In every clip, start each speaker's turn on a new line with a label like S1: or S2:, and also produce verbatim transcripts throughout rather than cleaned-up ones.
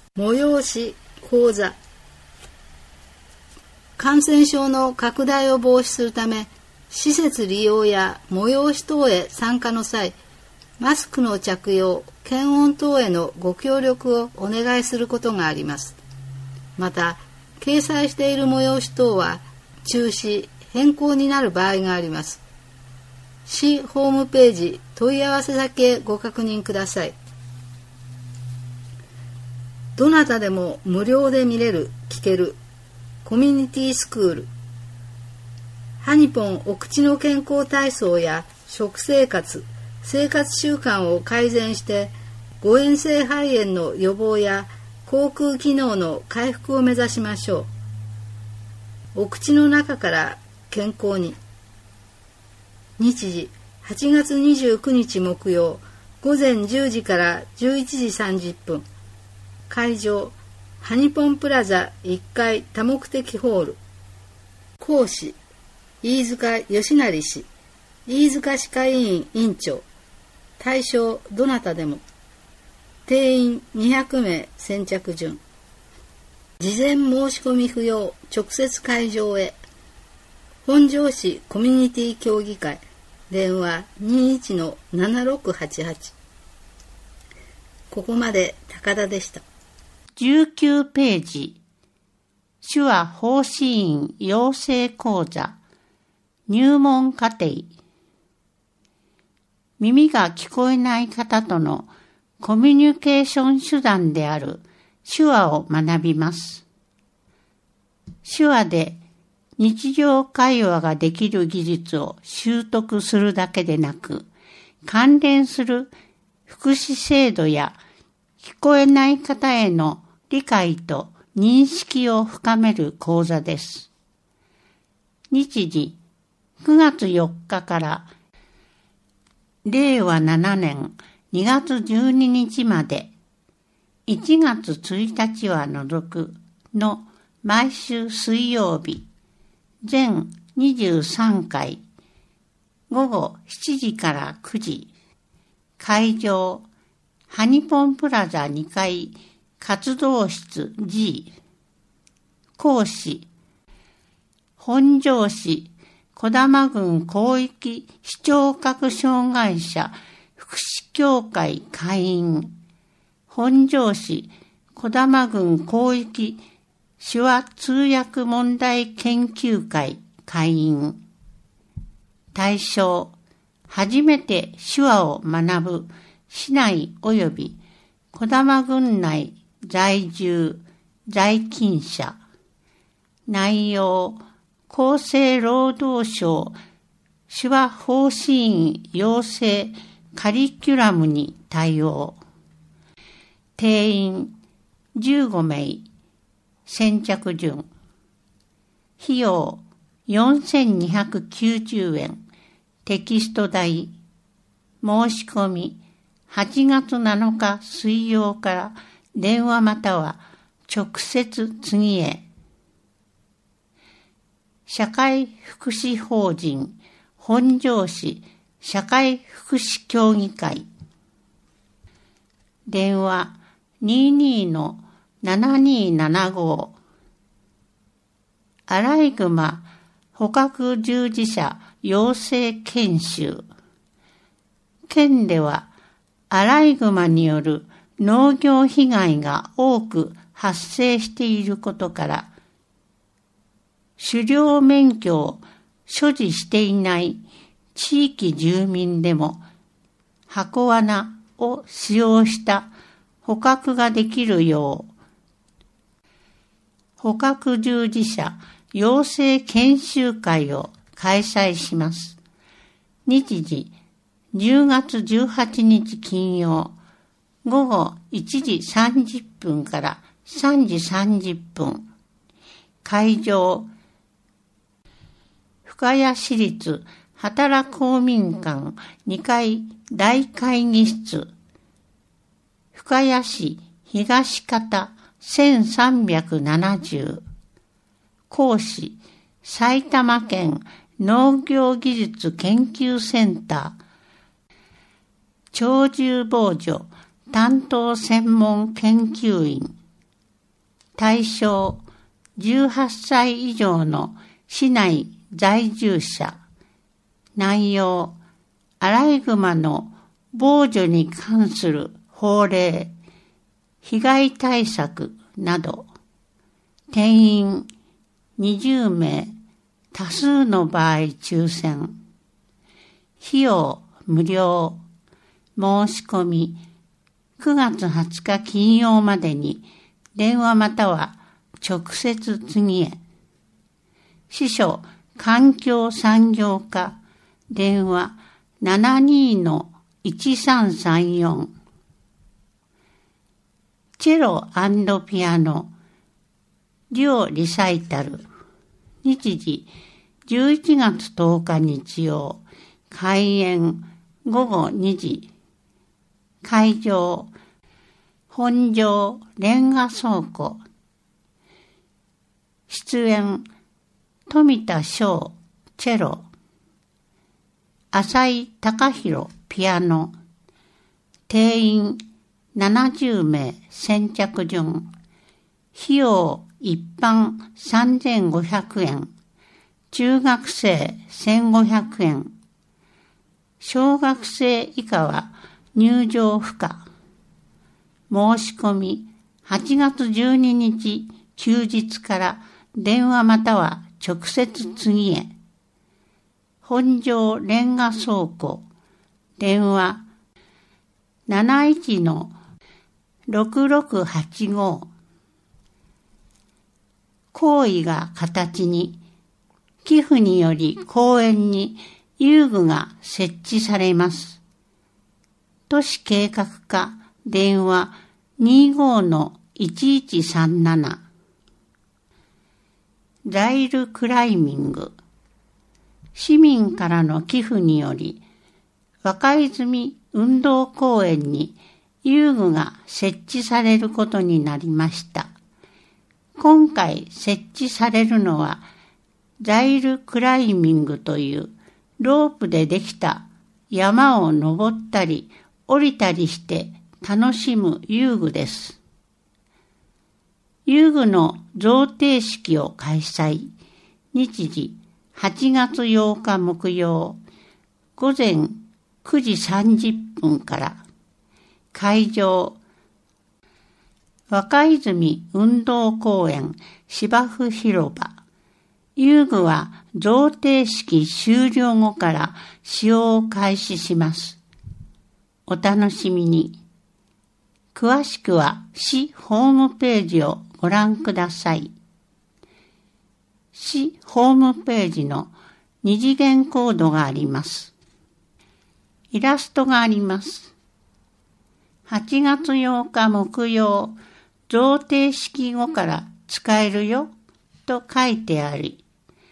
S1: 催し講座。感染症の拡大を防止するため、施設利用や催し等へ参加の際、マスクの着用、検温等へのご協力をお願いすることがあります。また、掲載している催し等は中止、変更になる場合があります。市ホームページ問い合わせ先へご確認ください。どなたでも無料で見れる、聞けるコミュニティスクール。ハニポンお口の健康体操や食生活、生活習慣を改善して誤嚥性肺炎の予防や口腔機能の回復を目指しましょう。お口の中から健康に。日時はちがつにじゅうくにち木曜午前じゅうじからじゅういちじさんじゅっぷん。会場ハニポンプラザいっかい多目的ホール。講師飯塚義成氏、飯塚歯科医院院長。対象どなたでも。定員にひゃくめい先着順。事前申し込み不要。直接会場へ。本庄市コミュニティ協議会。電話 にいちのななろくはちはち。ここまで高田でした。
S2: じゅうきゅうページ。手話奉仕員養成講座。入門課程。耳が聞こえない方とのコミュニケーション手段である手話を学びます。手話で日常会話ができる技術を習得するだけでなく、関連する福祉制度や聞こえない方への理解と認識を深める講座です。日時くがつよっかかられいわななねんにがつじゅうににちまで、いちがつついたちは除くの毎週水曜日、全にじゅうさんかい、ごごしちじからくじ、会場、ハニポンプラザにかい、活動室 G、講師、本庄市、児玉郡広域視聴覚障害者福祉協会会員、本庄市、児玉郡広域手話通訳問題研究会会員。対象、初めて手話を学ぶ市内及び児玉郡内在住、在勤者。内容、厚生労働省手話奉仕員養成カリキュラムに対応。定員じゅうごめい。先着順。費用よんせんにひゃくきゅうじゅうえん。テキスト代。申し込みはちがつなのか水曜から電話または直接次へ。社会福祉法人本庄市社会福祉協議会。電話 にじゅうにのななにーななご。アライグマ捕獲従事者養成研修。県ではアライグマによる農業被害が多く発生していることから、狩猟免許を所持していない地域住民でも箱罠を使用した捕獲ができるよう、捕獲従事者養成研修会を開催します。日時じゅうがつじゅうはちにち金曜、ごごいちじさんじゅっぷんからさんじさんじゅっぷん。会場、深谷市立働公民館にかい大会議室。深谷市東方せんさんびゃくななじゅう。講師、埼玉県農業技術研究センター。鳥獣防除担当専門研究員。 対象じゅうはっさい以上の市内在住者。内容、アライグマの防除に関する法令、被害対策など。定員にじゅうめい、多数の場合抽選。費用無料。申し込みくがつはつか金曜までに電話または直接次へ。司書環境産業課電話 ななにーのいちさんさんよん。チェロ&ピアノデュオリサイタル。日時じゅういちがつとおか日曜。開演ごごにじ。会場本庄レンガ倉庫。出演富田翔チェロ、浅井貴弘ピアノ。定員ななじゅうめい、先着順。費用一般さんぜんごひゃくえん、中学生せんごひゃくえん、小学生以下は入場不可。申し込みはちがつじゅうににち休日から電話または直接次へ。本庄レンガ倉庫電話 なないちのろくろくはちご。行為が形に、寄付により公園に遊具が設置されます。都市計画課電話 にじゅうごのいちいちさんなな。ザイルクライミング。市民からの寄付により、若泉運動公園に遊具が設置されることになりました。今回設置されるのは、ザイルクライミングというロープでできた山を登ったり降りたりして楽しむ遊具です。遊具の贈呈式を開催。日時はちがつようか木曜、午前くじさんじゅっぷんから。会場、若泉運動公園芝生広場。遊具は贈呈式終了後から使用を開始します。お楽しみに。詳しくは市ホームページをご覧ください。市ホームページの二次元コードがあります。イラストがあります。はちがつようか木曜、贈呈式後から使えるよと書いてあり、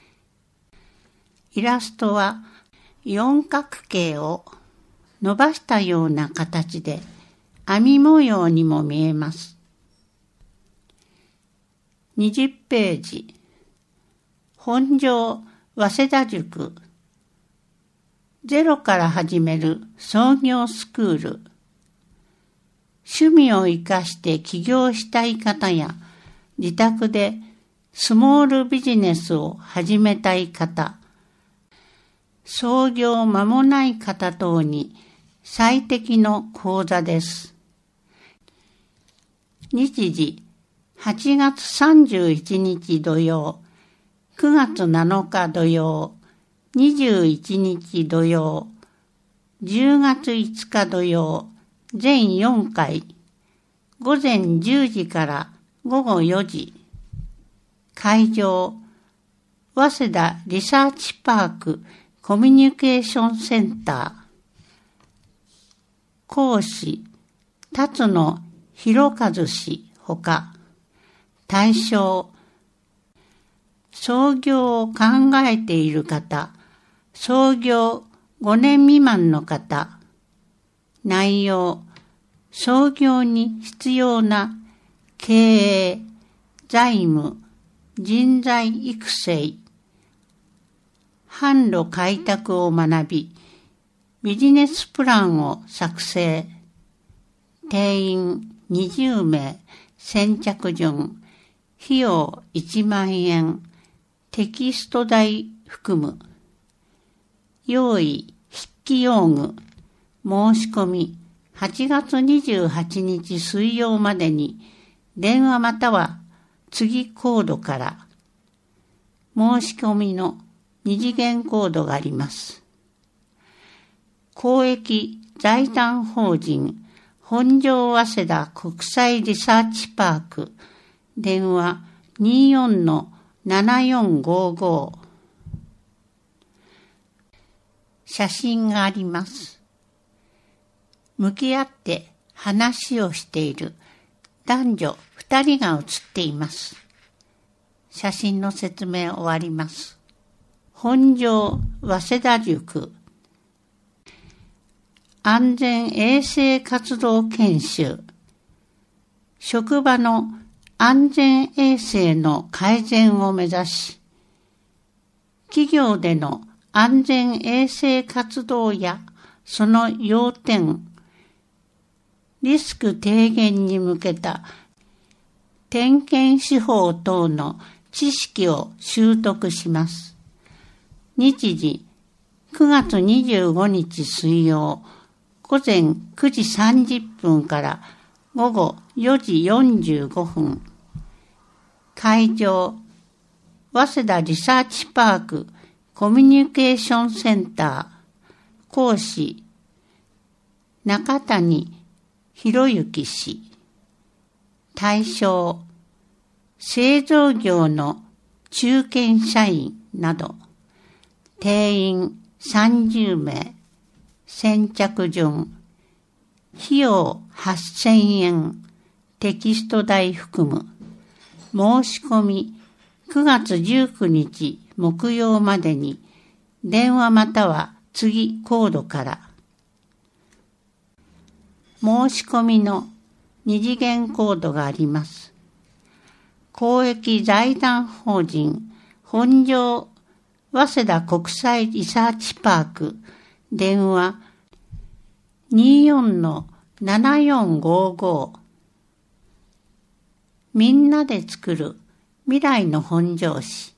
S2: イラストは四角形を伸ばしたような形で網模様にも見えます。にじゅっページ、本庄早稲田塾、ゼロから始める創業スクール。趣味を生かして起業したい方や、自宅でスモールビジネスを始めたい方、創業間もない方等に最適の講座です。日時、はちがつさんじゅういちにち土曜、くがつなのか土曜、にじゅういちにち土曜、じゅうがついつか土曜、全よんかい、午前じゅうじからごごよじ。会場、早稲田リサーチパークコミュニケーションセンター。講師、辰野博一氏ほか。対象、創業を考えている方、創業ごねん未満の方。内容、創業に必要な経営、財務、人材育成、販路開拓を学び、ビジネスプランを作成。定員にじゅうめい、先着順。 費用いちまんえん、テキスト代含む。用意、筆記用具、申し込み、はちがつにじゅうはちにち水曜までに、電話または次コードから、申し込みの二次元コードがあります。公益財団法人本庄早稲田国際リサーチパーク、電話 にじゅうよんのななよんごご。写真があります。向き合って話をしている男女二人が写っています。写真の説明終わります。本庄早稲田塾安全衛生活動研修、職場の安全衛生の改善を目指し、企業での安全衛生活動やその要点、リスク低減に向けた点検手法等の知識を習得します。日時くがつにじゅうごにち水曜、午前くじさんじゅっぷんから午後よじよんじゅうごふん。会場、早稲田リサーチパークコミュニケーションセンター、講師、中谷博之氏。対象、製造業の中堅社員など、定員さんじゅうめい、先着順、費用はっせんえん、テキスト代含む。申し込みくがつじゅうくにち木曜までに、電話または次コードから。申し込みの二次元コードがあります。公益財団法人本庄早稲田国際リサーチパーク、電話 にじゅうよんのななよんごご。みんなで作る未来の本庄市。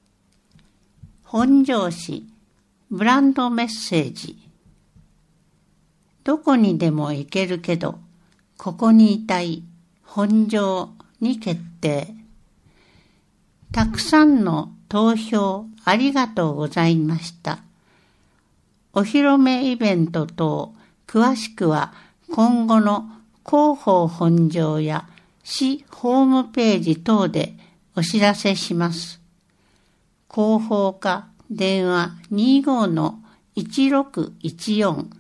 S2: 本庄市ブランドメッセージ。どこにでも行けるけど、ここにいたい本庄に決定。たくさんの投票ありがとうございました。お披露目イベント等、詳しくは今後の広報本庄や市ホームページ等でお知らせします。広報課電話 にじゅうごのいちろくいちよん。